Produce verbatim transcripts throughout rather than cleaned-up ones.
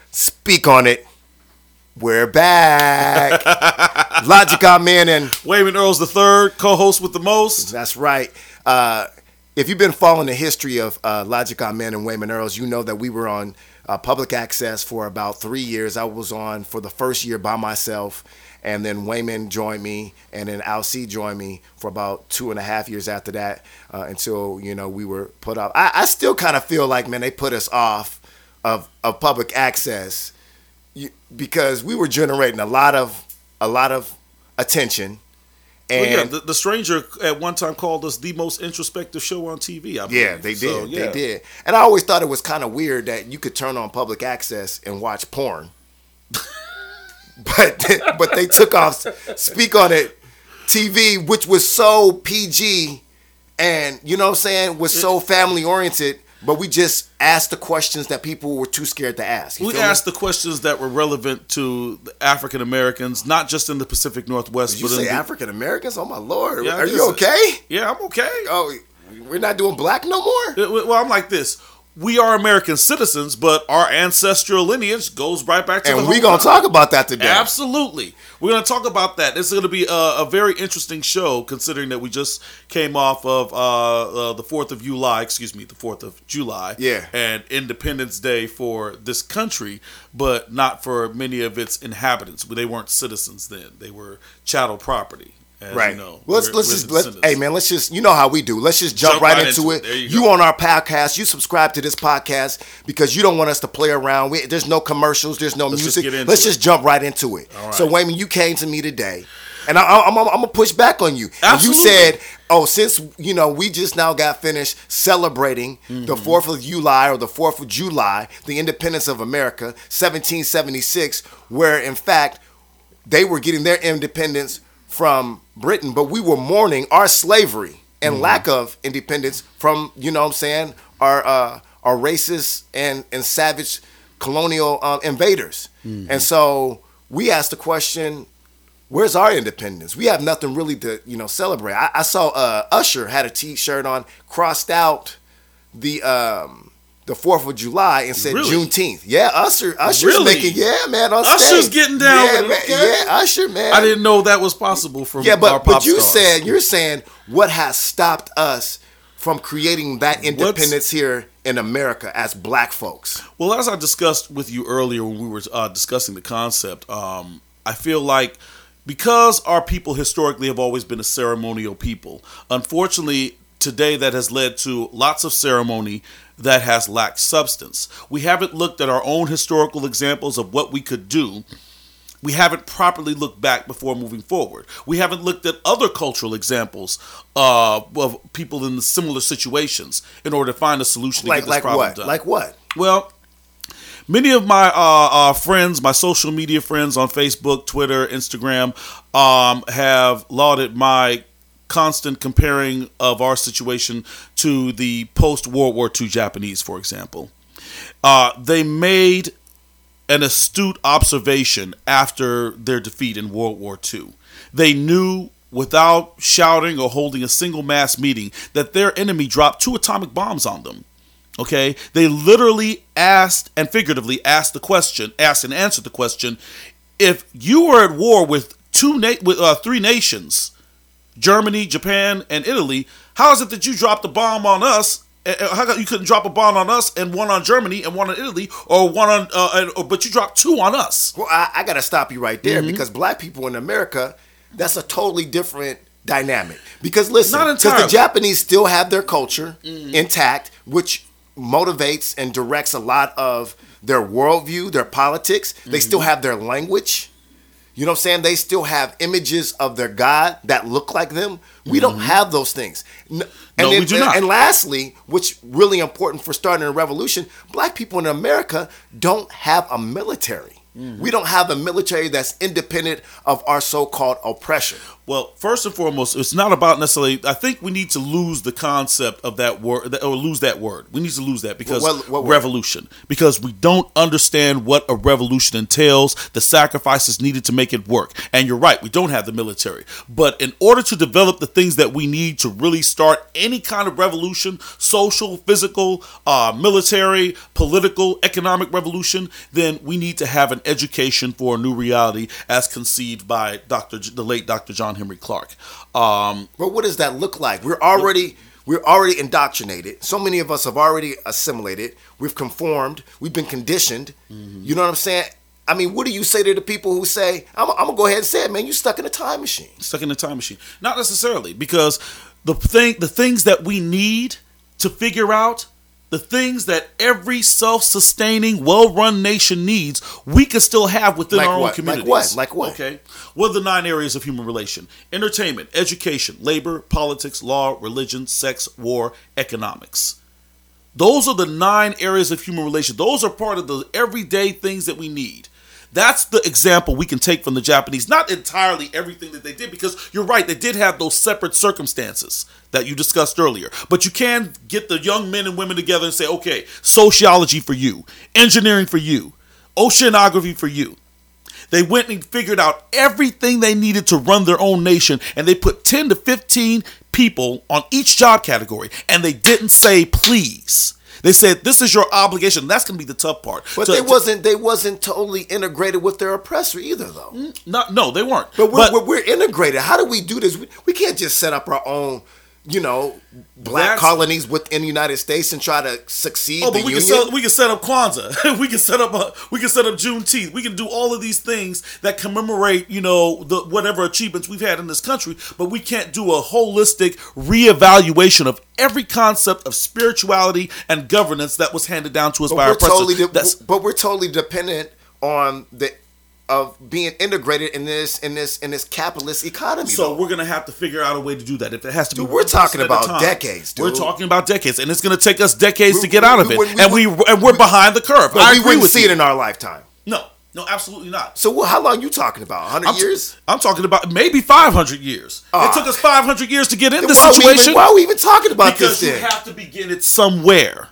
Speak on it. We're back. Logic Our Man and Wayman Earls the third, co-host with the most. That's right. Uh, if you've been following the history of uh, Logic Our Man and Wayman Earls, you know that we were on uh, public access for about three years. I was on for the first year by myself, and then Wayman joined me, and then Al C joined me for about two and a half years after that, uh, until you know we were put off. I, I still kind of feel like, man, they put us off of of public access. You, because we were generating a lot of a lot of attention, and well, yeah, the, the Stranger at one time called us the most introspective show on T V. I believe. Yeah, they did. So, yeah. They did. And I always thought it was kind of weird that you could turn on public access and watch porn, but but they took off Speak on It T V, which was so P G, and you know what I'm saying, was so family oriented. But we just asked the questions that people were too scared to ask. You we feel asked me? the questions that were relevant to African Americans, not just in the Pacific Northwest. Did you but say in the, African Americans? Oh my Lord! Yeah, Are you okay? Yeah, I'm okay. Oh, we're not doing black no more? Well, I'm like this. We are American citizens, but our ancestral lineage goes right back to and the And we're going to time. talk about that today. Absolutely. We're going to talk about that. It's going to be a, a very interesting show, considering that we just came off of uh, uh, the fourth of July, excuse me, the fourth of July. Yeah. And Independence Day for this country, but not for many of its inhabitants. They weren't citizens then. They were chattel property. As right. You know, well, let's we're, let's we're just let descendants. hey man, let's just you know how we do. Let's just jump, Jump right, right into, into it. it. There you You go. on our podcast, you subscribe to this podcast because you don't want us to play around. We, there's no commercials, there's no Let's just music. get into let's it. just jump right into it. All right. So Wayman, you came to me today, and I, I, I'm, I'm gonna push back on you. And you Absolutely. said, oh, since you know we just now got finished celebrating Mm-hmm. the fourth of July or the fourth of July, the independence of America, seventeen seventy-six, where in fact they were getting their independence from Britain, but we were mourning our slavery and mm-hmm. lack of independence from, you know what I'm saying, our uh, our racist and, and savage colonial uh, invaders. Mm-hmm. And so we asked the question, where's our independence? We have nothing really to, you know, celebrate. I, I saw uh, Usher had a T-shirt on, crossed out the um, the fourth of July and said Really? Juneteenth. Yeah, Usher. Usher's Really? making, yeah, man, on Usher's stage. getting down yeah, with it, man, okay? Yeah, Usher, man. I didn't know that was possible from yeah, but, our pop but you stars. said, you're saying what has stopped us from creating that independence What's, here in America as black folks? Well, as I discussed with you earlier when we were uh, discussing the concept, um, I feel like because our people historically have always been a ceremonial people, unfortunately, today that has led to lots of ceremony that has lacked substance. We haven't looked at our own historical examples of what we could do. We haven't properly looked back before moving forward. We haven't looked at other cultural examples uh, of people in similar situations in order to find a solution to Like get this like problem what? done. Like what? Well, many of my uh, uh, friends, my social media friends on Facebook, Twitter, Instagram, um, have lauded my constant comparing of our situation to the post-World War Two Japanese, for example. Uh, they made an astute observation after their defeat in World War Two. They knew without shouting or holding a single mass meeting that their enemy dropped two atomic bombs on them. Okay? They literally asked and figuratively asked the question, asked and answered the question, if you were at war with two na- with uh, three nations, Germany, Japan, and Italy, how is it that you dropped a bomb on us? How come you couldn't drop a bomb on us and one on Germany and one on Italy, or one on, uh, or, but you dropped two on us? Well, I, I got to stop you right there Mm-hmm. because black people in America, that's a totally different dynamic. Because listen, Not because the entirely. Japanese still have their culture Mm-hmm. intact, which motivates and directs a lot of their worldview, their politics. They Mm-hmm. still have their language. You know what I'm saying? They still have images of their God that look like them. We Mm-hmm. don't have those things. And No, then, we do and, not. and lastly, which really important for starting a revolution, black people in America don't have a military. Mm-hmm. We don't have a military that's independent of our so-called oppression. Well, first and foremost, it's not about necessarily. I think we need to lose the concept of that word, or lose that word. We need to lose that because What- what word? revolution, because we don't understand what a revolution entails, the sacrifices needed to make it work. And you're right, we don't have the military, but in order to develop the things that we need to really start any kind of revolution, social, physical, uh, military, political, economic revolution, then we need to have an education for a new reality, as conceived by Doctor J- the late Doctor John Henry Clark. Um, But what does that look like? We're already we're already indoctrinated. So many of us have already assimilated. We've conformed. We've been conditioned. Mm-hmm. You know what I'm saying? I mean, what do you say to the people who say, I'm, I'm gonna go ahead and say it, man, you stuck in a time machine? stuck in a time machine. Not necessarily, because the thing, the things that we need to figure out, the things that every self-sustaining, well-run nation needs, we can still have within Like our own what? Like communities. what? Like what? Okay. What are the nine areas of human relation? Entertainment, education, labor, politics, law, religion, sex, war, economics. Those are the nine areas of human relation. Those are part of the everyday things that we need. That's the example we can take from the Japanese. Not entirely everything that they did, because you're right, they did have those separate circumstances that you discussed earlier. But you can get the young men and women together and say, okay, sociology for you, engineering for you, oceanography for you. They went and figured out everything they needed to run their own nation, and they put ten to fifteen people on each job category, and they didn't say please. They said, this is your obligation. That's going to be the tough part. But To- they to- wasn't they wasn't totally integrated with their oppressor either, though. Not, no, they weren't. But we're, we're, we're integrated. How do we do this? We, we can't just set up our own, you know, black That's- colonies within the United States and try to succeed. Oh, the but we union. can set we can set up Kwanzaa. we can set up a, we can set up Juneteenth. We can do all of these things that commemorate, you know, the whatever achievements we've had in this country. But we can't do a holistic reevaluation of every concept of spirituality and governance that was handed down to us But by we're our oppressors. totally, de- That's but we're totally dependent on the of being integrated in this in this in this capitalist economy. so though. we're gonna have to figure out a way to do that. If it has to Dude, be, we're one person talking at a about time. decades, dude. We're talking about decades, and it's gonna take us decades We- to get we- out of we it. wouldn't- and we we and we're behind the curve. But I we agree wouldn't with see you. it in our lifetime. No, no, absolutely not. So what, how long you talking about? one hundred I'm, years? I'm talking about maybe five hundred years. Ah. It took us five hundred years to get in Then this why, are we situation. even, why are we even talking about because this you then? have to begin it somewhere.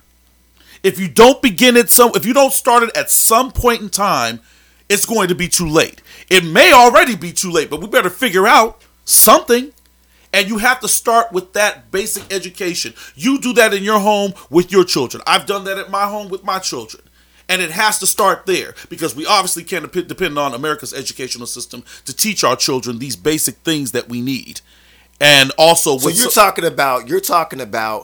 If you don't begin it some, if you don't start it at some point in time, it's going to be too late. It may already be too late, but we better figure out something. And you have to start with that basic education. You do that in your home with your children. I've done that at my home with my children. And it has to start there, because we obviously can't dep- depend on America's educational system to teach our children these basic things that we need. And also, So with you're talking about you're talking about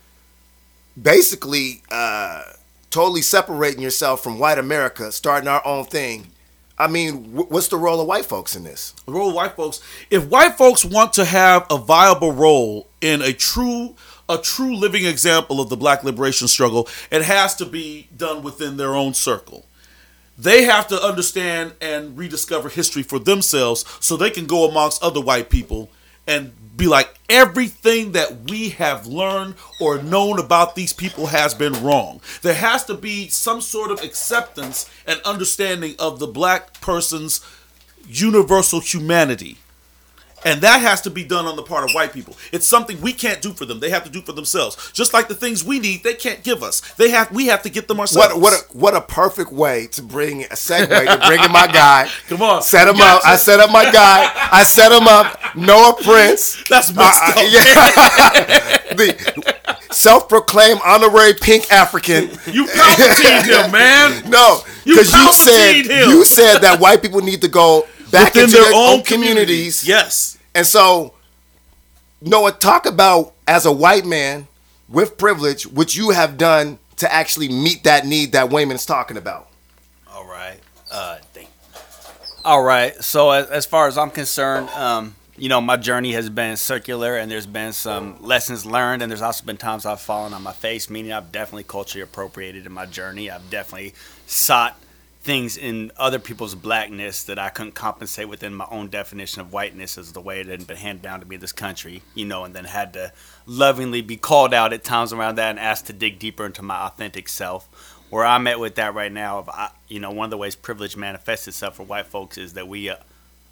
basically uh, totally separating yourself from white America, starting our own thing. I mean, wh- what's the role of white folks in this? the role of white folks. If white folks want to have a viable role in a true a true living example of the black liberation struggle, it has to be done within their own circle. They have to understand and rediscover history for themselves, so they can go amongst other white people and be like, everything that we have learned or known about these people has been wrong. There has to be some sort of acceptance and understanding of the black person's universal humanity. And that has to be done on the part of white people. It's something we can't do for them. They have to do for themselves. Just like the things we need, they can't give us. They have. We have to get them ourselves. What what a, what a perfect way to bring a segue to bring in my guy. Come on. Set him You up. got I you. set up my guy. I set him up. Noah Prince. That's messed Uh, up. yeah. The self-proclaimed honorary pink African. You Palpatine him, man. No, You because you, said Palpatine him. you said that white people need to go back Within into their, their, own, own communities. Yes. And so, Noah, talk about, as a white man with privilege, what you have done to actually meet that need that Wayman is talking about. All right. Uh, thank All right. So as, as far as I'm concerned, um, you know, my journey has been circular, and there's been some lessons learned, and there's also been times I've fallen on my face, meaning I've definitely culturally appropriated in my journey. I've definitely sought things in other people's blackness that I couldn't compensate within my own definition of whiteness as the way it had been handed down to me in this country, you know, and then had to lovingly be called out at times around that and asked to dig deeper into my authentic self. Where I'm at with that right now, of I, you know, one of the ways privilege manifests itself for white folks is that we uh,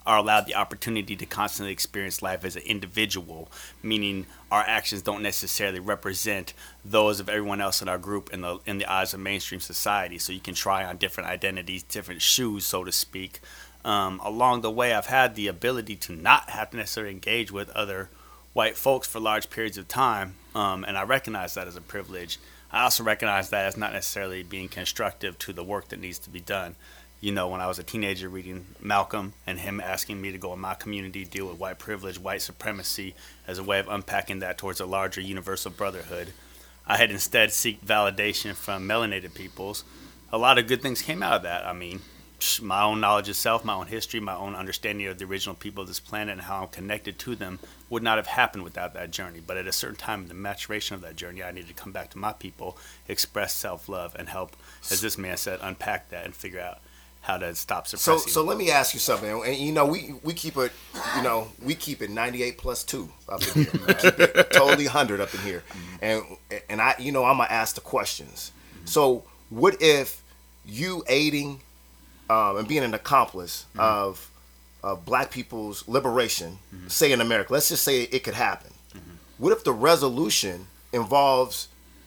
are allowed the opportunity to constantly experience life as an individual, meaning our actions don't necessarily represent those of everyone else in our group in the in the eyes of mainstream society. So you can try on different identities, different shoes, so to speak. Um, along the way, I've had the ability to not have to necessarily engage with other white folks for large periods of time, um, and I recognize that as a privilege. I also recognize that as not necessarily being constructive to the work that needs to be done. You know, when I was a teenager reading Malcolm and him asking me to go in my community, deal with white privilege, white supremacy as a way of unpacking that towards a larger universal brotherhood, I had instead seek validation from melanated peoples. A lot of good things came out of that. I mean, my own knowledge of self, my own history, my own understanding of the original people of this planet and how I'm connected to them would not have happened without that journey. But at a certain time in the maturation of that journey, I needed to come back to my people, express self-love, and help, as this man said, unpack that and figure out how to stop suppressing. So, so let me ask you something. And you know, we we keep it, you know, we keep it ninety-eight plus two up in here. We keep it totally one hundred up in here. And and I, you know, I'm gonna ask the questions. So, what if you aiding um, and being an accomplice mm-hmm. of of Black people's liberation, mm-hmm. say in America? Let's just say it could happen. Mm-hmm. What if the resolution involves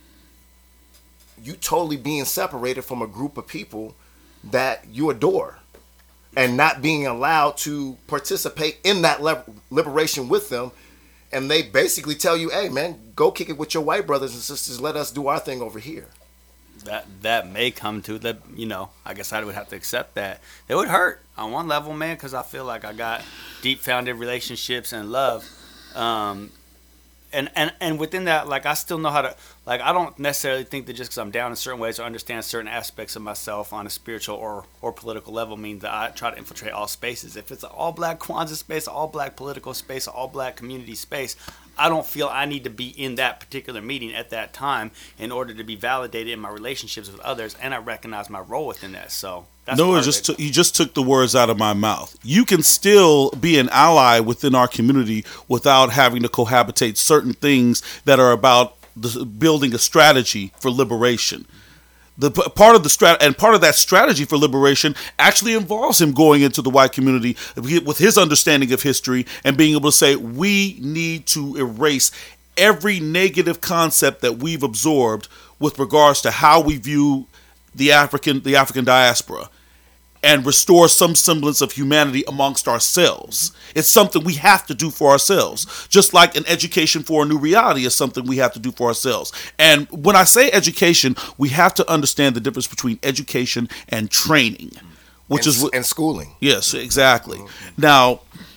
you totally being separated from a group of people that you adore and not being allowed to participate in that le- liberation with them, and they basically tell you, hey man, go kick it with your white brothers and sisters, let us do our thing over here? That that may come to that, you know, I guess I would have to accept that. It would hurt on one level, man, because I feel like I got deep founded relationships and love, um And, and and within that, like, I still know how to, like, I don't necessarily think that just because I'm down in certain ways or understand certain aspects of myself on a spiritual or, or political level means that I try to infiltrate all spaces. If it's an all-black Kwanzaa space, all-black political space, all-black community space, I don't feel I need to be in that particular meeting at that time in order to be validated in my relationships with others, and I recognize my role within that, so... That's no, it just took, you just took the words out of my mouth. You can still be an ally within our community without having to cohabitate certain things that are about the, building a strategy for liberation. The part of the strat and part of that strategy for liberation actually involves him going into the white community with his understanding of history and being able to say, we need to erase every negative concept that we've absorbed with regards to how we view the African the African diaspora, and restore some semblance of humanity amongst ourselves. It's something we have to do for ourselves, just like an education for a new reality is something we have to do for ourselves. And when I say education, we have to understand the difference between education and training, which and, is what, and schooling. Yes, exactly. Mm-hmm. Now,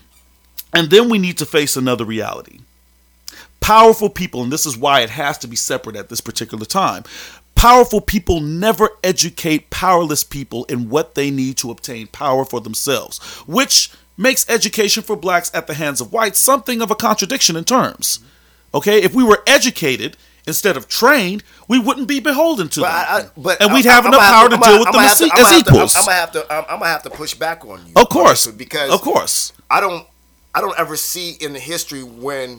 and then we need to face another reality. Powerful people, and this is why it has to be separate at this particular time. Powerful people never educate powerless people in what they need to obtain power for themselves, which makes education for blacks at the hands of whites something of a contradiction in terms. Okay, if we were educated instead of trained, we wouldn't be beholden to but them, I, I, but and we'd I'm, have I'm enough power to, to deal with them as, to, as equals. To, I'm, I'm gonna have to. I'm, I'm gonna have to push back on you. Of course, because of course, I don't. I don't ever see in the history when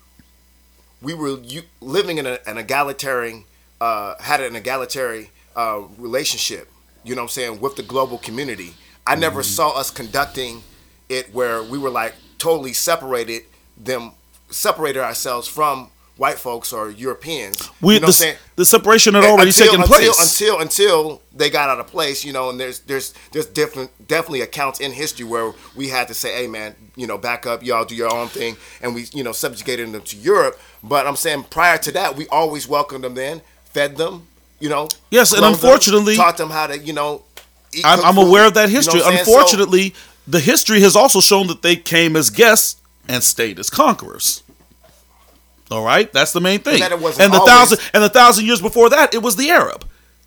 we were you, living in a, an egalitarian. Uh, had an egalitarian uh, relationship, you know what I'm saying, with the global community. I never mm-hmm. saw us conducting it where we were like totally separated them, separated ourselves from white folks or Europeans. We, you know the, what I'm saying? The separation had already until, taken until, place. Until until they got out of place, you know, and there's there's there's different definitely accounts in history where we had to say, hey man, you know, back up, y'all do your own thing, and we, you know, subjugated them to Europe. But I'm saying prior to that, we always welcomed them in. Fed them, you know. Yes, and unfortunately, them, taught them how to, you know. Eat, I'm, I'm aware of that history. You know Unfortunately, so, the history has also shown that they came as guests and stayed as conquerors. All right, that's the main thing. And, and the always, thousand and the thousand years before that, it was the Arab.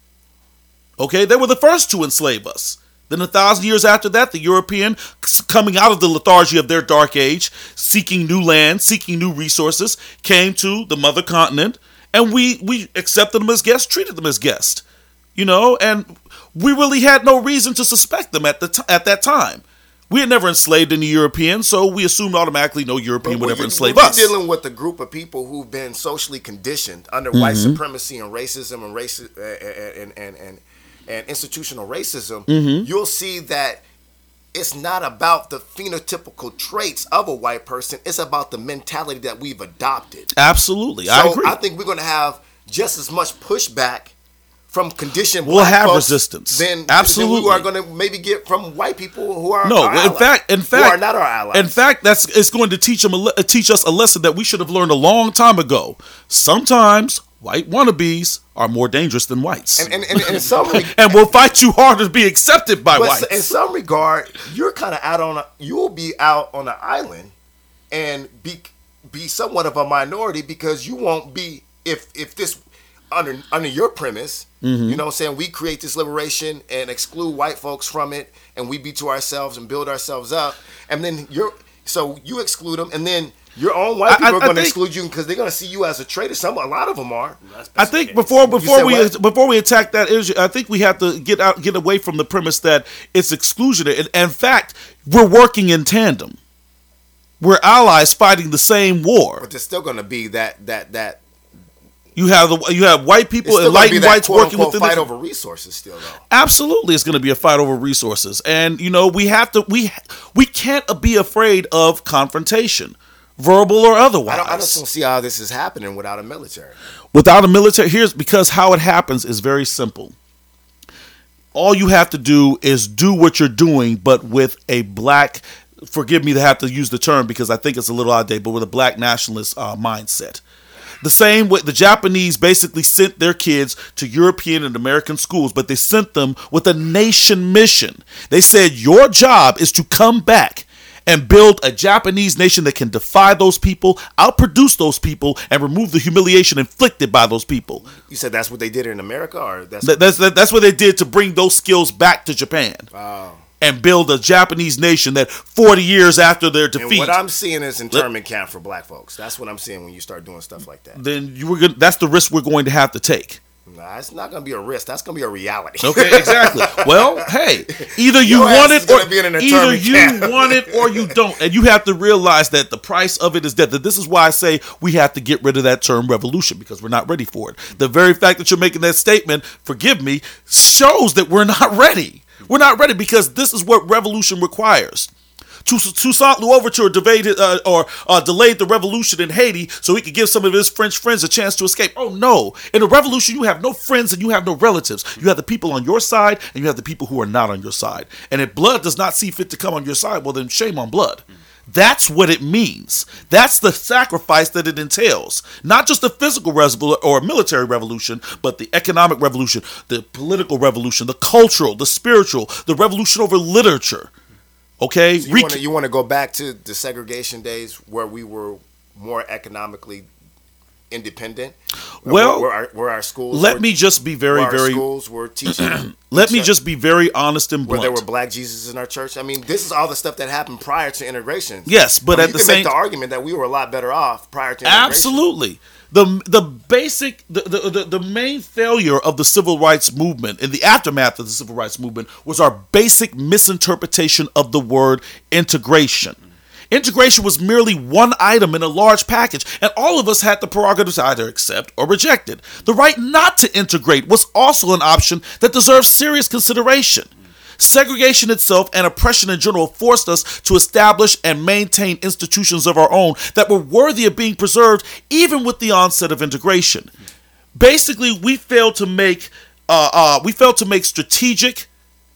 Okay, they were the first to enslave us. Then a thousand years after that, the European, coming out of the lethargy of their dark age, seeking new land, seeking new resources, came to the mother continent. And we, we accepted them as guests, treated them as guests, you know, and we really had no reason to suspect them at the t- at that time. We had never enslaved any Europeans, so we assumed automatically no European would ever you, enslave us. We're dealing with a group of people who've been socially conditioned under mm-hmm. white supremacy and racism and raci- and, and, and, and, and institutional racism. Mm-hmm. You'll see that it's not about the phenotypical traits of a white person. It's about the mentality that we've adopted. Absolutely, So I agree. I think we're going to have just as much pushback from conditioned We'll black have folks resistance. than, Absolutely. than we are going to maybe get from white people who are No, our in allies, fact, in fact, who are not our allies. In fact, that's it's going to teach them a, le- teach us a lesson that we should have learned a long time ago. Sometimes white wannabes are more dangerous than whites, and, and, and, and in some re- and will fight you harder to be accepted by but whites. in some regard, you're kind of out on a, you'll be out on an island and be be somewhat of a minority because you won't be if if this under under your premise, Mm-hmm. you know what I'm saying, we create this liberation and exclude white folks from it, and we be to ourselves and build ourselves up, and then you're so you exclude them, and then your own white I- people I- are going to I think- exclude you because they're going to see you as a traitor. Some a lot of them are. I think before before said we what? before we attack that issue, I think we have to get out get away from the premise that it's exclusionary. In, in fact, we're working in tandem. We're allies fighting the same war. But there's still going to be that that that. You have the you have white people, It's still gonna be enlightened that whites quote working unquote within fight the, over resources still though. Absolutely, it's going to be a fight over resources, and you know we have to we we can't be afraid of confrontation, verbal or otherwise. I, don't, I just don't see how this is happening without a military. Without a military, here's because how it happens is very simple. All you have to do is do what you're doing, but with a black. Forgive me to have to use the term because I think it's a little outdated, but with a black nationalist uh, mindset. The same way the Japanese basically sent their kids to European and American schools, but they sent them with a nation mission. They said, your job is to come back and build a Japanese nation that can defy those people, outproduce those people, and remove the humiliation inflicted by those people. You said that's what they did in America, or that's That, that's, that, that's what they did to bring those skills back to Japan. wow. And build a Japanese nation that forty years after their And defeat. what I'm seeing is internment camp for black folks. That's what I'm seeing when you start doing stuff like that. then you were gonna, that's the risk we're going to have to take. Nah, it's not going to be a risk. That's going to be a reality. Okay, exactly. Well, hey, either you Your want ass is it or gonna be in an either internment you camp. want it or you don't, and you have to realize that the price of it is death. That this is why I say we have to get rid of that term revolution because we're not ready for it. The very fact that you're making that statement, forgive me, shows that we're not ready. We're not ready because this is what revolution requires. Toussaint Louverture delayed, uh, or uh, delayed the revolution in Haiti so he could give some of his French friends a chance to escape. Oh no! In a revolution, you have no friends and you have no relatives. You have the people on your side and you have the people who are not on your side. And if blood does not see fit to come on your side, well then shame on blood. That's what it means. That's the sacrifice that it entails. Not just the physical revolution or military revolution, but the economic revolution, the political revolution, the cultural, the spiritual, the revolution over literature. Okay? So you Re- want to you want to go back to the segregation days where we were more economically independent? Well, where, where, our, where our schools let were, me just be very, where our very. schools were teaching. Let me each just be very honest and where blunt. there were black Jesus in our church. I mean, this is all the stuff that happened prior to integration. Yes, but I mean, at you the can same make the argument that we were a lot better off prior to integration. Absolutely. The the basic the, the the the main failure of the civil rights movement in the aftermath of the civil rights movement was our basic misinterpretation of the word integration. Integration was merely one item in a large package, and all of us had the prerogative to either accept or reject it. The right not to integrate was also an option that deserves serious consideration. Segregation itself and oppression in general forced us to establish and maintain institutions of our own that were worthy of being preserved even with the onset of integration. Basically, we failed to make uh, uh, we failed to make strategic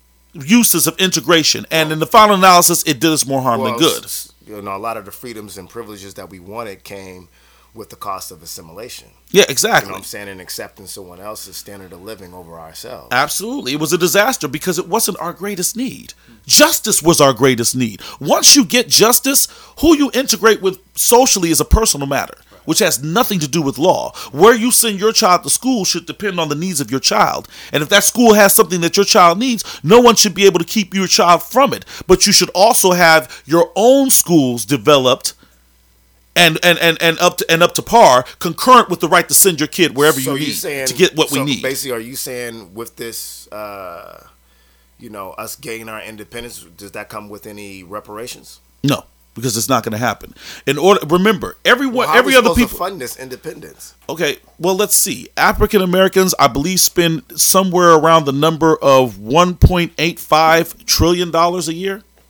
uses of integration, and in the final analysis, it did us more harm Well, than good. s- You know, a lot of the freedoms and privileges that we wanted came with the cost of assimilation. Yeah, You exactly. know what I'm saying? And accepting someone else's standard of living over ourselves. Absolutely. It was a disaster because it wasn't our greatest need. Justice was our greatest need. Once you get justice, who you integrate with socially is a personal matter, which has nothing to do with law. Where you send your child to school should depend on the needs of your child. And if that school has something that your child needs, no one should be able to keep your child from it. But you should also have your own schools developed and and, and, and up to and up to par, concurrent with the right to send your kid wherever So you you need saying, to get what so we need. Basically, are you saying with this, uh, you know, us gaining our independence, does that come with any reparations? No, because it's not going to happen. In order, remember, everyone, Well, how are every we other supposed to people. fund this independence? Okay, well, let's see. African Americans, I believe, spend somewhere around the number of one point eight five trillion dollars a year.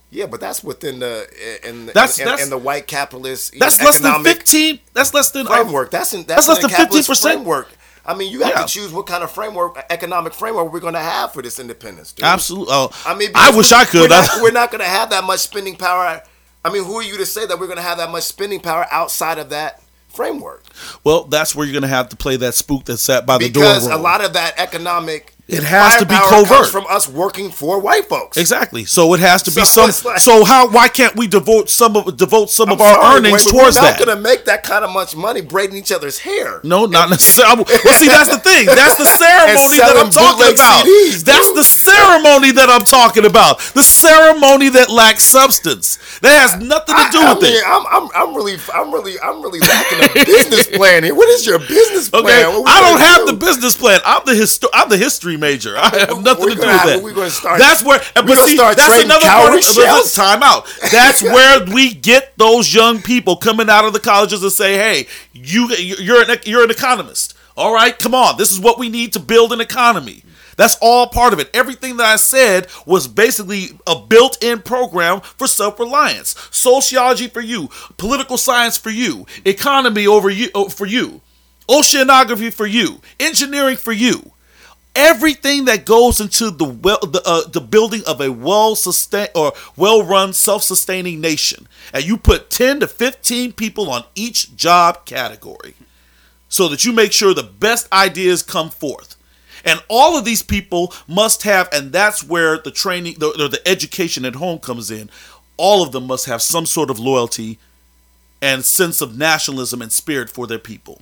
Yeah, but that's within the in the, That's- in, that's- in the white capitalist you That's know, less than economic fifteen. That's less than framework. That's in, that's, That's less in the than fifteen capitalist percent. framework. I mean, you have Yeah. to choose what kind of framework, economic framework, we're going to have for this independence. Dude. Absolutely. Oh, I mean, I because wish we- I could. We're I- not, we're not going to have that much spending power. I mean, who are you to say that we're going to have that much spending power outside of that framework? well, that's where you're going to have to play that spook that sat by the door. Because a role. lot of that economic It has to be firepower covert. comes from us working for white folks. Exactly. So it has to be So some. it's like- so how? Why can't we devote some of devote some I'm of our sorry, earnings Wayne, but towards we're not that? going to make that kind of much money braiding each other's hair. No, not necessarily. Well, see, that's the thing. That's the ceremony that I'm selling talking bootleg about. C Ds, That's dude. the ceremony that I'm talking about. The ceremony that lacks substance. That has nothing to I, do I with mean, it. I'm, I'm, I'm really, I'm really, I'm really lacking a business plan here. What is your business plan? Okay, What we I don't gonna have do? the business plan. I'm the histo- I'm the history major. I have nothing We're to do gonna with have- that. we're gonna start- That's where. But we're gonna see, start that's trading another part cowrie of shells? time out. That's where we get those young people coming out of the colleges and say, "Hey, you you're an you're an economist. All right, come on. This is what we need to build an economy." That's all part of it. Everything that I said was basically a built-in program for self-reliance. Sociology for you, political science for you, economy over you oh, for you, oceanography for you, engineering for you. Everything that goes into the well, the, uh, the building of a well sustained or well-run, self-sustaining nation, and you put ten to fifteen people on each job category, so that you make sure the best ideas come forth. And all of these people must have, and that's where the training, the, or the education at home comes in. All of them must have some sort of loyalty and sense of nationalism and spirit for their people.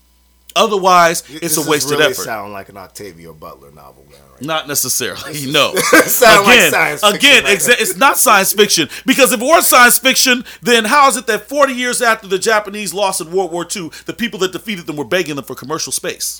Otherwise, it's This a wasted is really effort. sound like an Octavia Butler novel, man. Right? Not necessarily, no. Sound like again, science fiction again, right exa- it's not science fiction, because if it were science fiction, then how is it that forty years after the Japanese lost in World War Two, the people that defeated them were begging them for commercial space?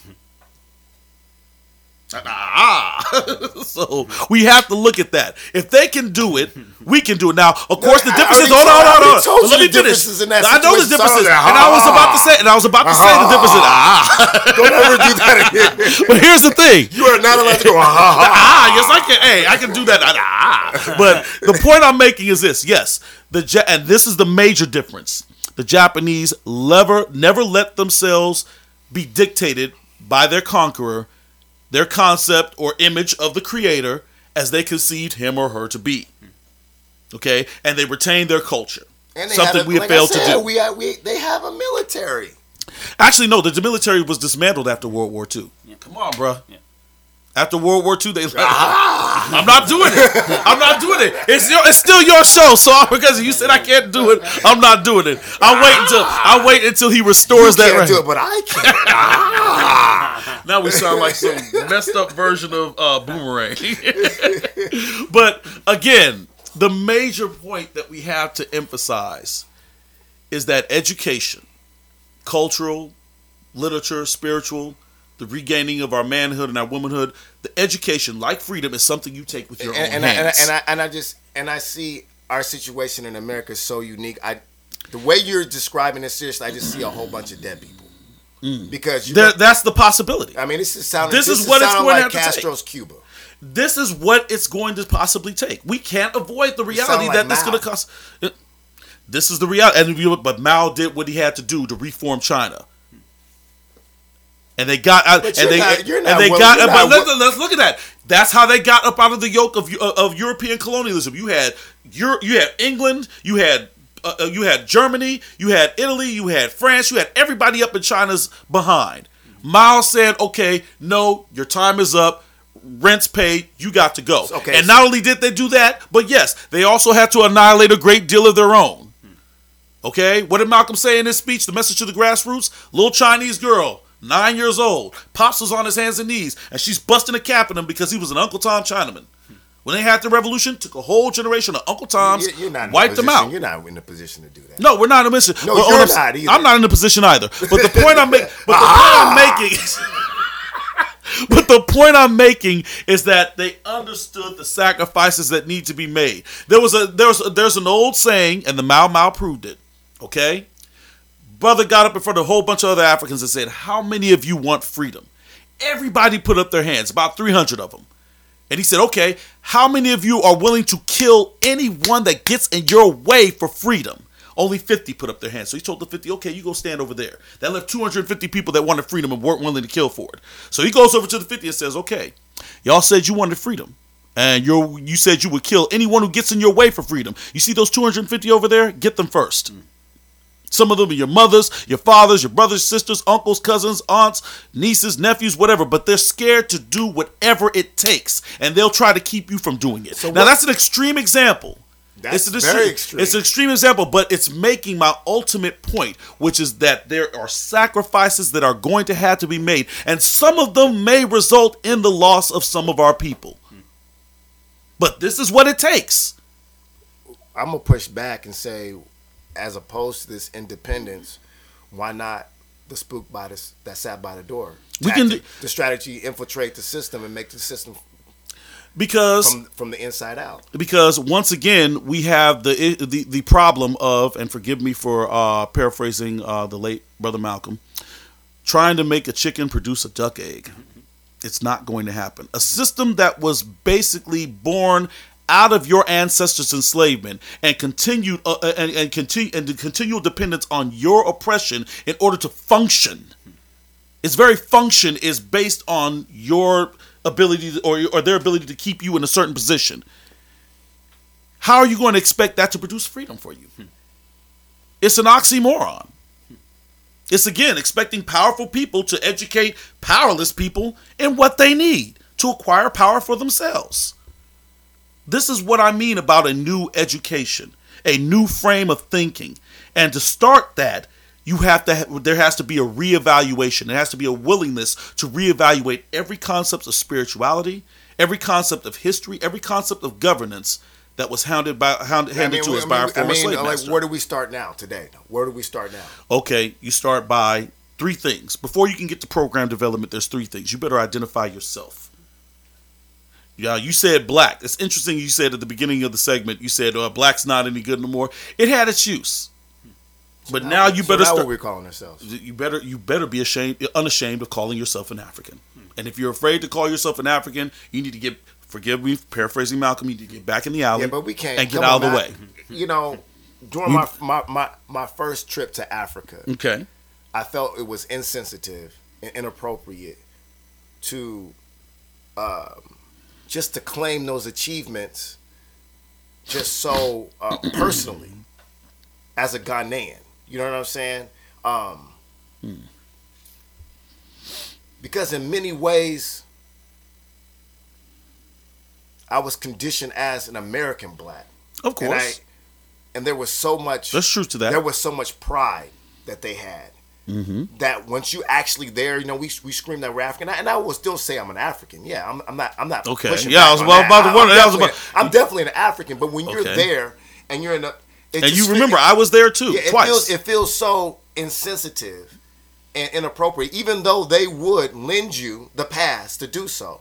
Ah, so we have to look at that. If they can do it, we can do it. Now, of course, the I difference is. already Hold on, told- I hold on, already hold on. told But you let me the finish. differences in that I know the situation. differences, So I was like, and I was about to ah. say, and I was about to say the differences. Ah, Don't ever do that again. but here's the thing. You are not allowed to go. Ha, ha, ha. Ah, yes, I can. Hey, I can do that. Ah, but the point I'm making is this: yes, the ja- and this is the major difference. The Japanese never, never let themselves be dictated by their conqueror, their concept or image of the creator as they conceived him or her to be. Okay, and they retain their culture. And they Something had a, we have like failed I said, to do. We, have, we they have a military. Actually, no, the military was dismantled after World War Two. Come on, bro. After World War Two, they. Ah. I'm not doing it. I'm not doing it. It's your, it's still your show. So because you said I can't do it, I'm not doing it. I'll wait until I'll wait until he restores You that. can't Right. do it, but I can. Ah. Now we sound like some messed up version of uh, Boomerang. But again, the major point that we have to emphasize is that education, cultural, literature, spiritual, the regaining of our manhood and our womanhood, the education, like freedom, is something you take with your and, own and, I, and, I, hands. and I and I just and I see our situation in America is so unique. I, the way you're describing it, seriously, I just see a whole bunch of dead people. Because you, There- that's the possibility. I mean, this is sounding. This This, is is what it's sounding going to like have to take. Castro's Cuba. This is what it's going to possibly take. We can't avoid the reality like that this is Mao. going to cost. This is the reality. And you, but Mao did what he had to do to reform China. And they got out, But and you're they not- you're and not they willing- got. you're But not let's, wi- let's look at that. That's how they got up out of the yoke of of European colonialism. You had Europe, you had England, you had uh, you had Germany, you had Italy, you had France, you had everybody up in China's behind. Mao said, "Okay, no, your time is up. Rent's paid. You got to go." Okay, and so- not only did they do that, but yes, they also had to annihilate a great deal of their own. Okay, what did Malcolm say in his speech? The message to the grassroots: little Chinese girl, nine years old, pops was on his hands and knees, and she's busting a cap at him because he was an Uncle Tom Chinaman. When they had the revolution, took a whole generation of Uncle Toms, You're, you're not in a wiped them position- out. You're not in a position to do that. No, we're not in a position. No, Well, you're I'm- not either. I'm not in a position either. But the point I'm making, but the point I'm making, but the point I'm making is that they understood the sacrifices that need to be made. There was a there's a, there's an old saying, and the Mau Mau proved it. Okay, brother got up in front of a whole bunch of other Africans and said, "How many of you want freedom?" Everybody put up their hands, about three hundred of them. And he said, okay, how many of you are willing to kill anyone that gets in your way for freedom? Only fifty put up their hands. So he told the fifty, okay, you go stand over there. That left two hundred fifty people that wanted freedom and weren't willing to kill for it. So he goes over to the fifty and says, okay, y'all said you wanted freedom. And you you said you would kill anyone who gets in your way for freedom. You see those two hundred fifty over there? Get them first. Some of them are your mothers, your fathers, your brothers, sisters, uncles, cousins, aunts, nieces, nephews, whatever. But they're scared to do whatever it takes. And they'll try to keep you from doing it. So now, what, that's an extreme example. That's it's very extreme. It's an extreme example, but it's making my ultimate point, which is that there are sacrifices that are going to have to be made. And some of them may result in the loss of some of our people. But this is what it takes. I'm going to push back and say, as opposed to this independence, why not the spook by this, that sat by the door? We can do, the strategy infiltrate the system and make the system because from, from the inside out. Because once again, we have the the, the problem of, and forgive me for uh, paraphrasing uh, the late Brother Malcolm, trying to make a chicken produce a duck egg. It's not going to happen. A system that was basically born out of your ancestors' enslavement and continued uh, and, and continue and the continual dependence on your oppression in order to function. Its very function is based on your ability to, or, or their ability to keep you in a certain position. How are you going to expect that to produce freedom for you? It's an oxymoron. It's again expecting powerful people to educate powerless people in what they need to acquire power for themselves. This is what I mean about a new education, a new frame of thinking. And to start that, you have to have, there has to be a reevaluation. There has to be a willingness to reevaluate every concept of spirituality, every concept of history, every concept of governance that was hounded by hound, handed I mean, to us I mean, by our former I mean, slave like, master. where do we start now today? Where do we start now? Okay, you start by three things. Before you can get to program development, there's three things. You better identify yourself. Yeah, you said black. It's interesting you said at the beginning of the segment, you said uh, black's not any good no more. It had its use. But so now, now you so better now start. What we're calling ourselves. You better you better be ashamed, unashamed of calling yourself an African. And if you're afraid to call yourself an African, you need to get. Forgive me, paraphrasing Malcolm. You need to get back in the alley. Yeah, but we can't and get out of the way. You know, during my, my my my first trip to Africa, okay, I felt it was insensitive and inappropriate to. Um, just to claim those achievements just so uh, personally as a Ghanaian. You know what I'm saying? Um, hmm. Because in many ways, I was conditioned as an American black. Of course. And, I, and there was so much... There's truth to that. There was so much pride that they had. Mm-hmm. That once you actually there, you know, we we scream that we're African, and I will still say I'm an African. Yeah, I'm, I'm not. I'm not. Okay. Pushing Yeah, back I was on about, that. about to wonder. I'm, That was definitely, about. I'm definitely an African, but when you're okay. there and you're in a, and you remember, it, I was there too, yeah, it twice. Feels, it feels so insensitive and inappropriate, even though they would lend you the pass to do so,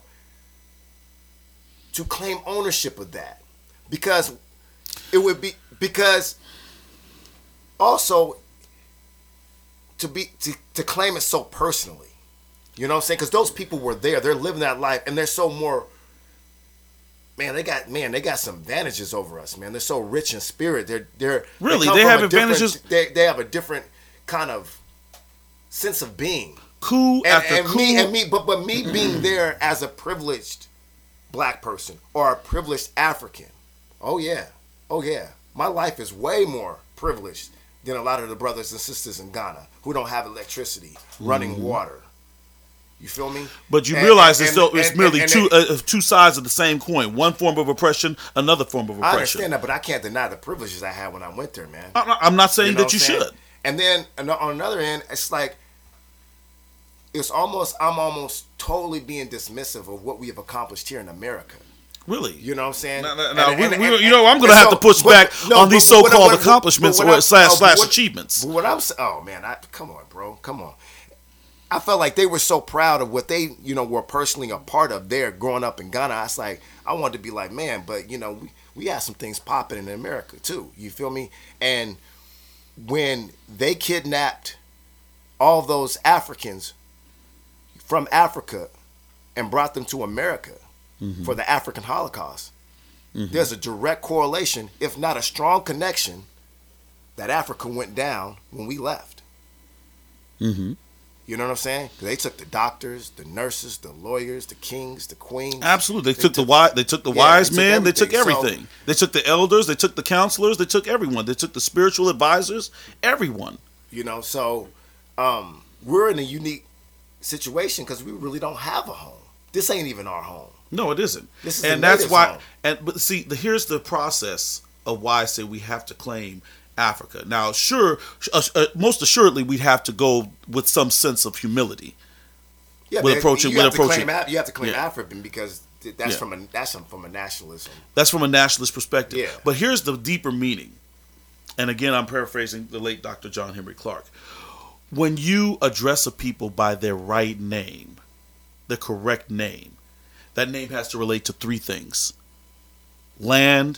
to claim ownership of that, because it would be because also. To be to, to claim it so personally, you know what I'm saying? Because those people were there, they're living that life, and they're so more. Man, they got man, they got some advantages over us, man. They're so rich in spirit. They're they're really they, they have advantages. They they have a different kind of sense of being. Cool and, after and cool. me and me, but but me being there as a privileged black person or a privileged African. Oh yeah, oh yeah, my life is way more privileged than a lot of the brothers and sisters in Ghana who don't have electricity, running mm-hmm. water. You feel me? But you and, realize and, it's, still, and, it's and, merely and, two and, uh, two sides of the same coin. One form of oppression, another form of oppression. I understand that, but I can't deny the privileges I had when I went there, man. I'm not saying you know that you saying? should. And then on another end, it's like, it's almost, I'm almost totally being dismissive of what we have accomplished here in America. Really? You know what I'm saying? Now, now, and, we, and, we, and, you know, I'm going to have so, to push but, back no, on these so-called what, what, accomplishments what, what or slash, no, slash what, achievements. What I'm saying, oh man, I, come on, bro, come on. I felt like they were so proud of what they, you know, were personally a part of there growing up in Ghana. I was like, I wanted to be like, man, but you know, we, we had some things popping in America too. You feel me? And when they kidnapped all those Africans from Africa and brought them to America, mm-hmm. for the African Holocaust. Mm-hmm. There's a direct correlation, if not a strong connection, that Africa went down when we left. Mm-hmm. You know what I'm saying? 'Cause they took the doctors, the nurses, the lawyers, the kings, the queens. Absolutely, they, they took, took the wise. They took the yeah, wise they men. Took they took everything. So, they took the elders. They took the counselors. They took everyone. They took the spiritual advisors. Everyone. You know, so um, we're in a unique situation because we really don't have a home. This ain't even our home. No, it isn't. This is and the that's why. home. And but see, the, here's the process of why I say we have to claim Africa. Now, sure, uh, uh, most assuredly, we'd have to go with some sense of humility. Yeah, with man, approaching, you with have approaching. To claim, you have to claim yeah. African because that's yeah. from a that's from a nationalism. That's from a nationalist perspective. Yeah. But here's the deeper meaning. And again, I'm paraphrasing the late Doctor John Henry Clark. When you address a people by their right name, the correct name, that name has to relate to three things: land,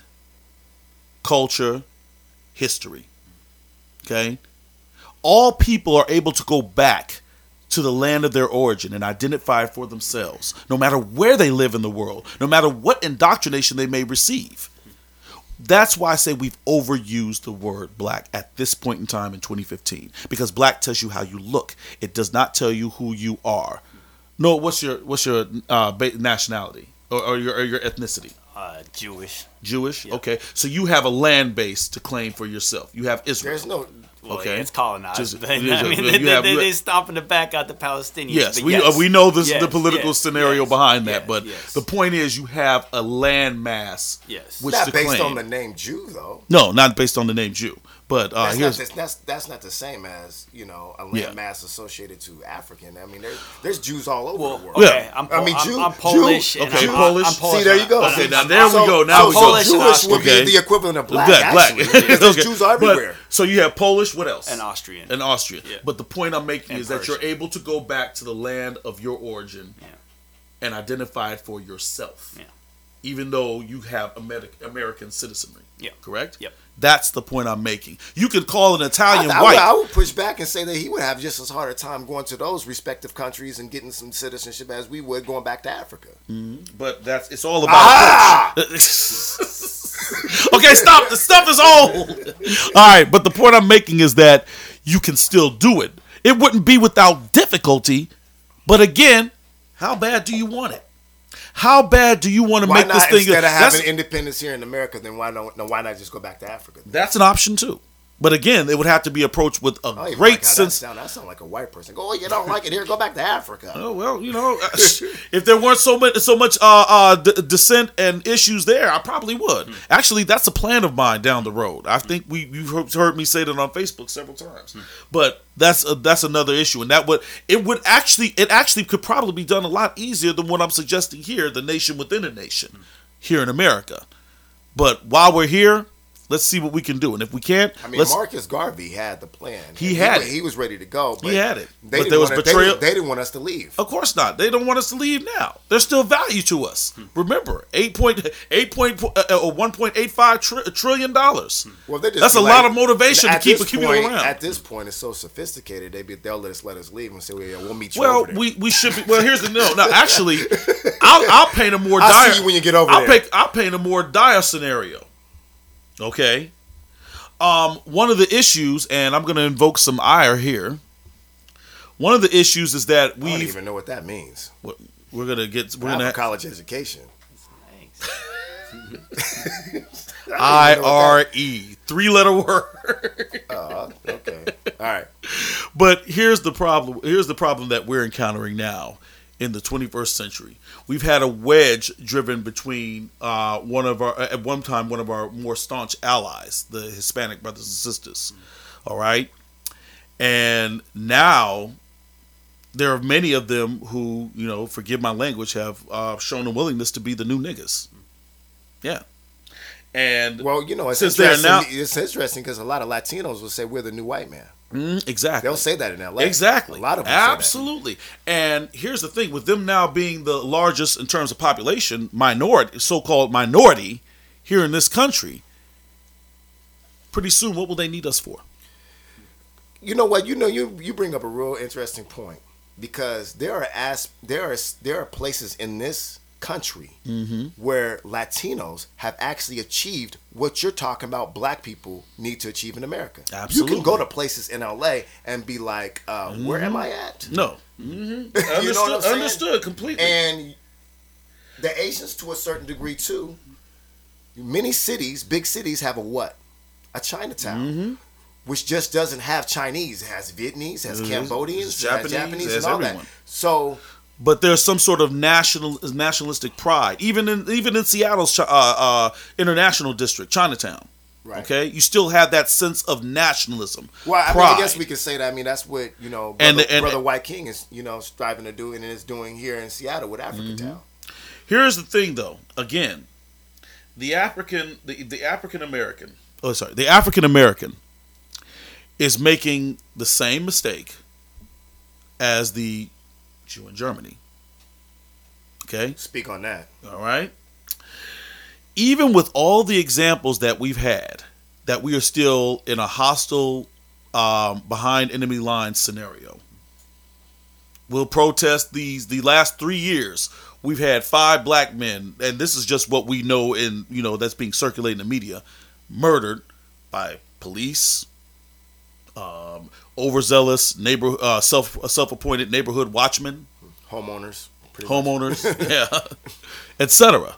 culture, history. Okay? All people are able to go back to the land of their origin and identify for themselves, no matter where they live in the world, no matter what indoctrination they may receive. That's why I say we've overused the word black at this point in time in twenty fifteen, because black tells you how you look. It does not tell you who you are. No, what's your what's your uh, nationality or, or your or your ethnicity? Uh, Jewish. Jewish. Yeah. Okay, so you have a land base to claim for yourself. You have Israel. There's no. Well, okay, yeah, it's colonized. Just, but, I mean, you they, have, they, they stomping the back out the Palestinians. Yes, we yes. uh, we know this yes, the political yes, scenario yes, behind that, yes, but yes. the point is you have a land mass. Yes, which not to based claim. on the name Jew though. No, not based on the name Jew. But uh, that's, here's not, that's, that's that's not the same as, you know, a land Yeah. mass associated to African. I mean, there's there's Jews all over well, the world. okay, Yeah. I'm, I mean, I'm, Jew- I'm Polish. Jew- and okay, I'm, Polish. I'm Polish. See, there you go. Okay, now there we go. Now so, we so go. Polish and Jewish would Okay. be the equivalent of black. Black, black. Actually, because there's Okay. Jews But- everywhere. so you have Polish. What else? and Austrian. And Austrian. Yeah. But the point I'm making And is that Persian. you're able to go back to the land of your origin Yeah. and identify it for yourself. Yeah. Even though you have Amer- American citizenry. Yeah. Correct? Yep. That's the point I'm making. You could call an Italian I, I, white. would, I would push back and say that he would have just as hard a time going to those respective countries and getting some citizenship as we would going back to Africa. But that's it's all about Ah! approach. Okay, stop. The stuff is old. All right, but the point I'm making is that you can still do it. It wouldn't be without difficulty, but again, how bad do you want it? How bad do you want to Why make not, this thing? instead of That's- having independence here in America, then why not? No, why not just go back to Africa? Then? That's an option too. But again, it would have to be approached with a I don't even great like how sense. That sound, that sound like a white person. Go, oh, you don't like it here? Go back to Africa. Oh well, you know, if there weren't so much, so much uh, uh, d- dissent and issues there, I probably would. Hmm. Actually, that's a plan of mine down the road. I think we you've heard- heard me say that on Facebook several times. Hmm. But that's a, that's another issue, and that would it would actually it actually could probably be done a lot easier than what I'm suggesting here, the nation within a nation, Hmm. here in America. But while we're here, let's see what we can do, and if we can't, I mean, let's. Marcus Garvey had the plan. He And had he, it. He was ready to go. But He had it. They But didn't there was want to- betrayal- They, they didn't want us to leave. Of course not. They don't want us to leave now. There's still value to us. Remember, eight point eight point uh, or one point eight five tri- trillion dollars. Well, they just That's be a like- lot of motivation to at keep this a community point- around. At this point, it's so sophisticated. They be, they'll let us let us leave and say, "Well, yeah, we'll meet you Well, over there." we, we should be. Well, here's the no. No, actually, I'll, I'll paint a more I'll dire. see you when you get over I'll there. Paint, I'll paint a more dire scenario. Okay. Um, one of the issues, and I'm going to invoke some ire here. One of the issues is that I don't we even know what that means. we're going to get we're I have going a to college education. I R E three letter word. Uh, okay. All right. But here's the problem. Here's the problem that we're encountering now in the twenty-first century. We've had a wedge driven between uh, one of our, at one time, one of our more staunch allies, the Hispanic brothers and sisters. All right. And now there are many of them who, you know, forgive my language, have uh, shown a willingness to be the new niggas. Yeah. And Well, you know, it's Since they're interesting. now- it's interesting because a lot of Latinos will say we're the new white man. Mm, exactly. They'll say that in L A. Exactly. A lot of them say that. Absolutely. And here's the thing: with them now being the largest in terms of population minority, so-called minority here in this country, pretty soon, what will they need us for? You know what? You know, you you bring up a real interesting point because there are as there are there are places in this country Mm-hmm. where Latinos have actually achieved what you're talking about black people need to achieve in America. Absolutely. You can go to places in L A and be like, uh, Mm-hmm. where am I at? No. Mm-hmm. You Understood, know what I'm saying? understood completely. And the Asians, to a certain degree, too. Many cities, big cities, have a what? A Chinatown, Mm-hmm. which just doesn't have Chinese. It has Vietnamese, it has It is. Cambodians, It's it has Japanese, Japanese, it has and all everyone. that. So, But there's some sort of national nationalistic pride, even in even in Seattle's uh, uh, international district, Chinatown. right. Okay, you still have that sense of nationalism. Well, I, mean, pride. I guess we could say that. I mean, that's what you know, And- brother, and- brother White King is you know striving to do, and is doing here in Seattle with Africa Mm-hmm. Town. Here's the thing, though. Again, the African, the, the African American, oh sorry, the African American is making the same mistake as the Jew in Germany. Okay, Speak on that. all right. Even with all the examples that we've had, that we are still in a hostile, um, behind enemy lines scenario. We'll protest these the last three years. We've had five black men, and this is just what we know in you know that's being circulated in the media, murdered by police, um, overzealous neighbor, uh, self self-appointed neighborhood watchmen, Homeowners. pretty much. homeowners, yeah, et cetera.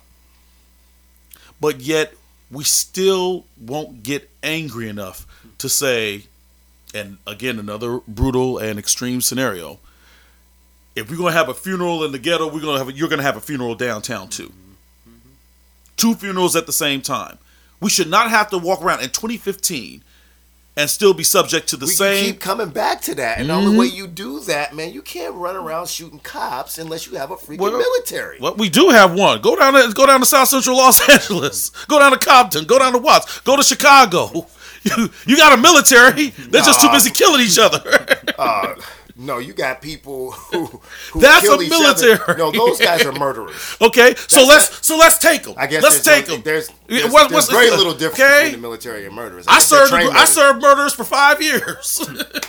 But yet we still won't get angry enough to say, and again another brutal and extreme scenario. If we're gonna have a funeral in the ghetto, we're gonna have a, you're gonna have a funeral downtown too. Mm-hmm. Two funerals at the same time. We should not have to walk around in twenty fifteen and still be subject to the We same. keep coming back to that, and the only way you do that, man, you can't run around shooting cops unless you have a freaking Well, military. Well, we do have one. Go down to go down to South Central Los Angeles. Go down to Compton. Go down to Watts. Go to Chicago. You, you got a military. They're just too Nah. busy killing each other. Uh, no, you got people who, who That's kill a each military. other. No, those guys are murderers. Okay, so let's so let's take them. I guess let's there's take no- them. There's, there's, What- there's what's- very little difference okay? between the military and murderers. I guess they're served. trained I murderers. served murderers for five years.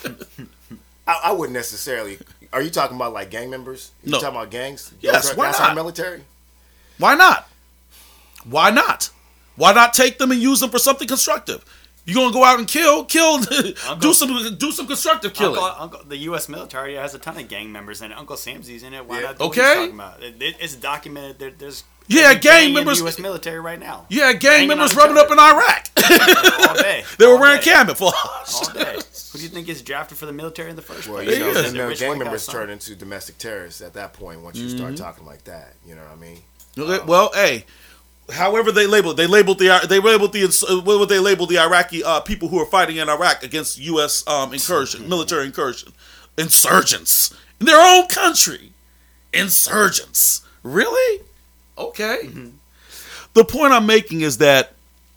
I, I wouldn't necessarily. Are you talking about like gang members? You No. talking about gangs? Yes, Those are- why that's not? our military. Why not? Why not? Why not take them and use them for something constructive? You gonna go out and kill, kill, do some, do some constructive killing. Uncle, Uncle, the U S military has a ton of gang members in it. Uncle Samsy's in it. Why Yeah. not? do what Okay. he's talking about? It, it, it's documented. There, there's Yeah, every gang in members- the U S military right now. Yeah, gang Banging members on each rubbing other. up in Iraq. all day. They were all wearing day. camouflage. all day. Who do you think gets drafted for the military in the first Well, place? you know, Yeah. and The then rich gang white members guy turn son. into domestic terrorists at that point once you start talking like that. You know what I mean? Okay, well, hey, however they labeled, they labeled the they labeled the uh, what would they label the Iraqi uh, people who are fighting in Iraq against U S um, incursion, military incursion, insurgents in their own country, insurgents. Really? Okay. Mm-hmm. The point I'm making is that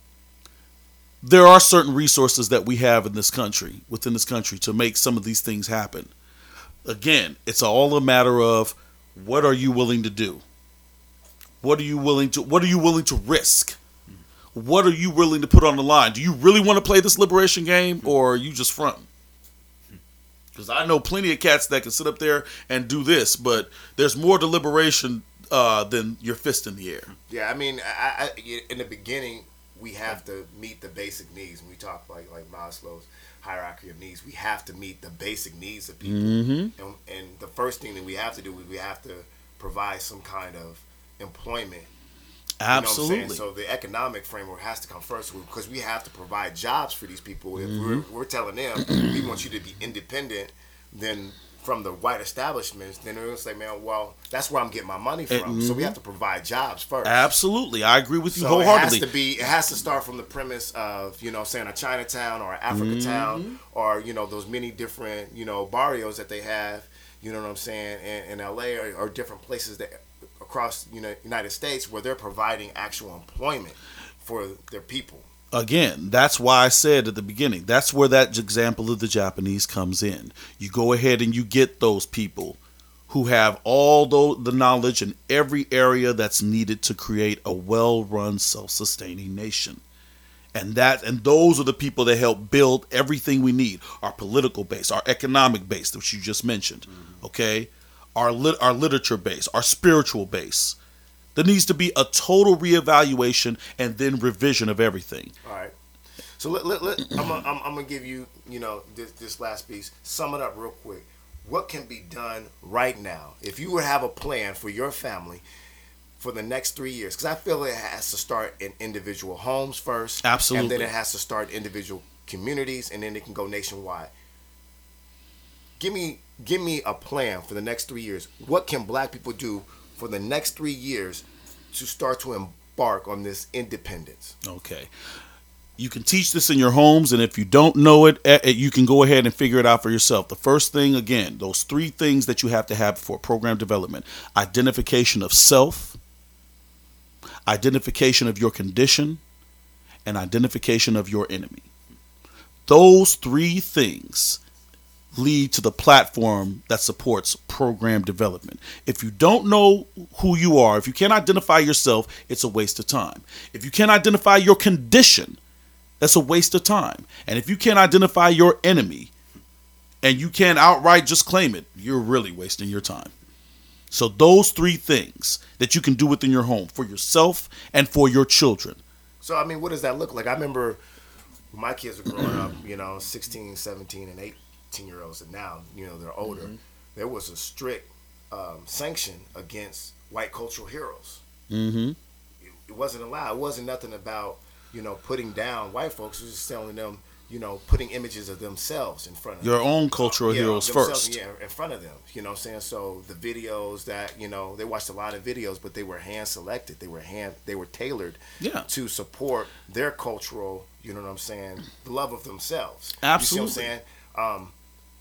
there are certain resources that we have in this country, within this country, to make some of these things happen. Again, it's all a matter of what are you willing to do? What are you willing to what are you willing to risk? What are you willing to put on the line? Do you really want to play this liberation game, or are you just fronting? Because I know plenty of cats that can sit up there and do this, but there's more to liberation uh, than your fist in the air. Yeah, I mean, I, I, in the beginning, we have to meet the basic needs. When we talk like like Maslow's hierarchy of needs, we have to meet the basic needs of people. Mm-hmm. And, and the first thing that we have to do is we have to provide some kind of employment. You know what I'm saying? Absolutely. So the economic framework has to come first because we have to provide jobs for these people. If Mm-hmm. we're, we're telling them we want you to be independent, then from the white establishments, then they're gonna say, "Man, well, that's where I'm getting my money from." So we have to provide jobs first. Absolutely. I agree with you So wholeheartedly. it has to be. It has to start from the premise of you know saying a Chinatown or an Africa Mm-hmm. town or you know those many different you know barrios that they have. You know what I'm saying? In, in L A or, or different places that across you know United States where they're providing actual employment for their people. Again, that's why I said at the beginning, that's where that example of the Japanese comes in. You go ahead and you get those people who have all the, the knowledge in every area that's needed to create a well-run, self-sustaining nation. And that and those are the people that help build everything we need. Our political base, our economic base, which you just mentioned, okay? Our lit, our literature base, our spiritual base. There needs to be a total reevaluation and then revision of everything. All right. So let, let, let, I'm gonna I'm, I'm gonna give you, you know, this, this last piece. Sum it up real quick. What can be done right now if you would have a plan for your family for the next three years? Because I feel it has to start in individual homes first. Absolutely. And then it has to start individual communities, and then it can go nationwide. Give me give me a plan for the next three years. What can black people do for the next three years to start to embark on this independence? Okay. You can teach this in your homes, and if you don't know it, eh, eh, you can go ahead and figure it out for yourself. The first thing, again, those three things that you have to have for program development: identification of self, identification of your condition, and identification of your enemy. Those three things lead to the platform that supports program development. If you don't know who you are, if you can't identify yourself, it's a waste of time. If you can't identify your condition, that's a waste of time. And if you can't identify your enemy and you can't outright just claim it, you're really wasting your time. So those three things that you can do within your home for yourself and for your children. So, I mean, what does that look like? I remember when my kids were growing up, you know, sixteen, seventeen, and eighteen year olds, and now, you know, they're older. Mm-hmm. There was a strict um, sanction against white cultural heroes. Mm-hmm. It, it wasn't allowed. It wasn't nothing about, you know, putting down white folks. It was just telling them, you know, putting images of themselves in front of your them. own cultural yeah, heroes first. Yeah, in front of them. You know what I'm saying? So the videos that, you know, they watched a lot of videos, but they were hand selected. They were hand they were tailored yeah. to support their cultural, you know what I'm saying, the love of themselves. Absolutely. You see what I'm saying? Um,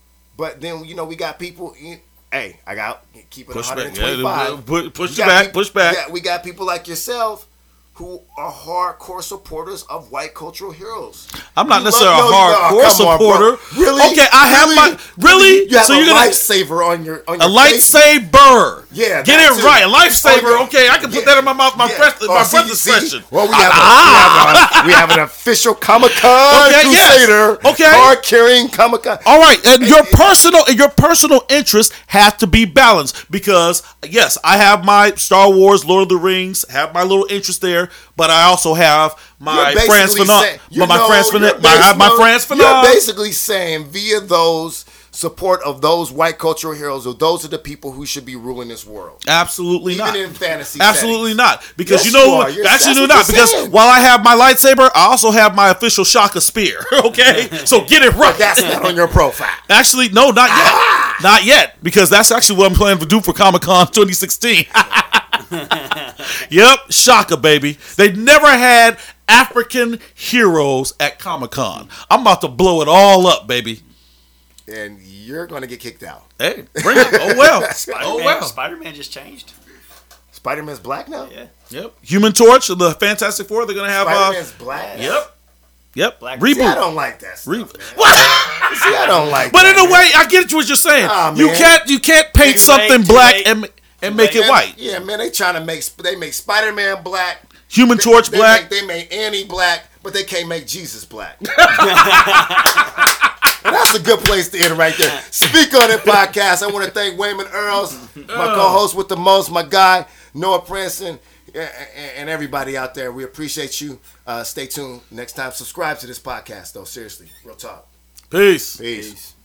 but then, you know, we got people, you, hey, I got keep it push one back. twenty-five. Yeah, push push got back, people, push back. We got, we got people like yourself who are hardcore supporters of white cultural heroes. I'm not You necessarily love- a no, hardcore no, come on, bro. supporter. Really? Okay, I have Really? my really. You have so a you're gonna lifesaver on your on a your face? lightsaber. Yeah, get that it too. right. A lifesaver. Oh, yeah. Okay, I can put Yeah. that in my mouth. My Yeah. breath, Oh, my see, breath is see? freshened. Well, we have, Ah. a, we, have a, we have an official Comic-Con Okay, yes. Crusader. Okay. Card carrying Comic-Con. All right, and your personal and your personal interests have to be balanced because yes, I have my Star Wars, Lord of the Rings, have my little interest there, but I also have my You're France basically Fanon, saying- you my know, France you're Fanon, my, I have my basically- France Fanon. You're basically saying via those support of those white cultural heroes, or those are the people who should be ruling this world. Absolutely Even not. in fantasy Absolutely settings. not. Because Yes, you know you are. what? You're- Actually, that's no, what not. you're Because saying. while I have my lightsaber, I also have my official Shaka spear. Okay? So get it right. But that's not on your profile. Actually, no, not yet. Not yet. Because that's actually what I'm planning to do for Comic Con twenty sixteen. Yep, Shaka, baby. They never had African heroes at Comic Con. I'm about to blow it all up, baby. And you're going to get kicked out. Hey, bring it. Oh, well. Spider-Man, Oh, well. Spider-Man just changed. Spider-Man's black now? Yeah. Yep. Human Torch, the Fantastic Four, they're going to have... Uh, Spider-Man's black? yep. Yep. Black- Reboot. See, I don't like that stuff, Reboot. man. What? See, I don't like But that, in a man. way, I get what you're saying. Nah, you man. can't you can't paint Too something late, too black late. and and make it Man, white. Yeah, man, they trying to make they make Spider-Man black. Human They- Torch they black. Make, they made Annie black, but they can't make Jesus black. And that's a good place to end right there. Speak on It podcast. I want to thank Wayman Earls, my co-host with the most, my guy, Noah Princeton, and everybody out there. We appreciate you. Uh, stay tuned next time. Subscribe to this podcast, though. Seriously. Real talk. Peace. Peace.